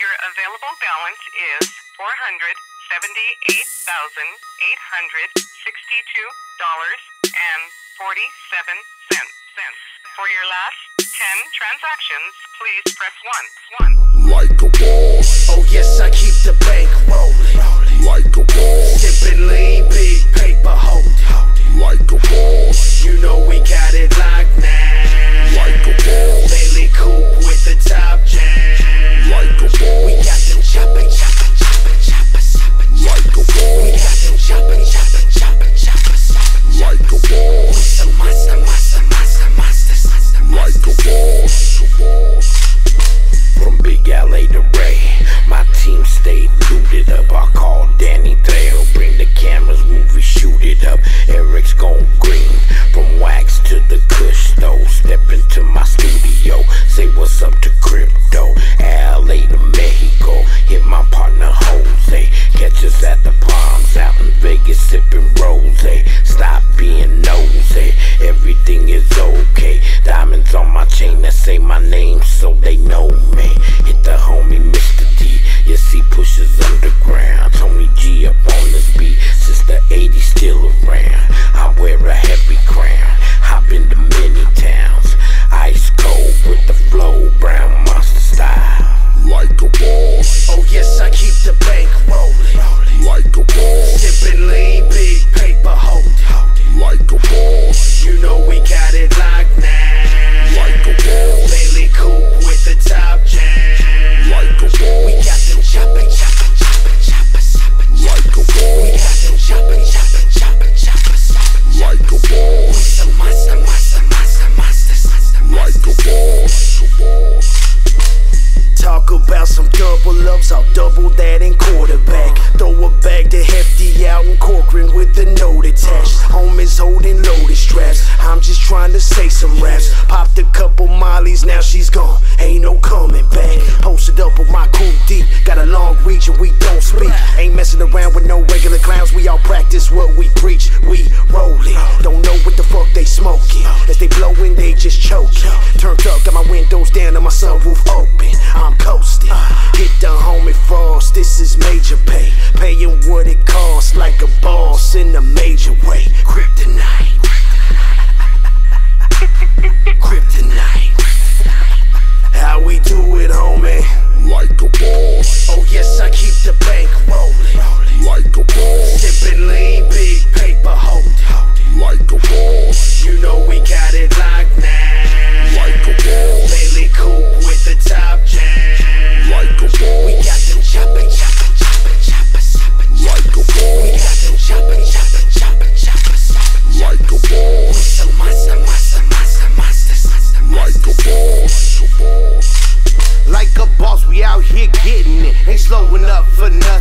Your available balance is $478,862.47. For your last 10 transactions, please press 1. Like a boss. Oh yes, I keep the bank rolling. Like a boss. Sipping lean, big paper holding. Like a boss. You know we got it locked now. Like a boss. Bailey coupe with the top jam. Like a boss. We got them choppin'. Like a boss. We got them choppin'. Like a boss. We some monsters. Like a boss. From Big LA to Ray, my team stayed looted up. I called Danny Trejo, bring the cameras, movie, shoot it up. Eric's gone green, from wax to the kush though. Step into my studio, say what's up to crypto. LA to Mexico, hit my partner Jose. Catch us at the Palms out in Vegas, sipping rose. Stop being nosy, everything is okay. Diamonds on my chain that say my name so they know me. Hit the homie Mr. D, yes he pushes underground. Tony G up on this beat, since the 80s still around. I wear a heavy crown, hop into many towns. Ice cold with the flow, brown monster style. Like a boss. Oh yes, I keep the bank rolling. Like a boss. Sipping lean, big paper holding. Like a boss. You know we got it locked now. Like a boss. Bailey coupe with the top jam. Like a boss. We got them choppin'. Like a boss. We got them choppin'. Like a We boss. some monsters. Like a boss. Talk about some double ups, I'll double that in quarterback. Throw a bag to Hefty out in Corcoran with the note attached. Homies holding loaded straps, I'm just trying to say some raps. Popped a couple mollies, now she's gone, ain't no coming back. Posted up with my crew deep, got a long reach and we don't speak. Ain't messing around with no regular clowns, we all practice what we preach. We rollin', don't know what the fuck they smoking. As they blowin', they just choking. Turned up, got my windows down and my sunroof open. I'm coasting, hit the homie Frost, this is major pay. Paying what it costs like a boss in a major way. Kryptonite. Kryptonite. How we do it, homie? Like a boss. Oh yes, I keep the bank rolling. Like a boss. Sipping lean, big paper holding. Like a boss. You know we got it locked now. Like a boss. Bailey coupe with the top jam. Like a boss. We got them choppin'. Like a We boss. got them choppin'. Like a We boss. some monsters. Like a boss. Like a boss, we out here getting it. Ain't slowing up for nothing.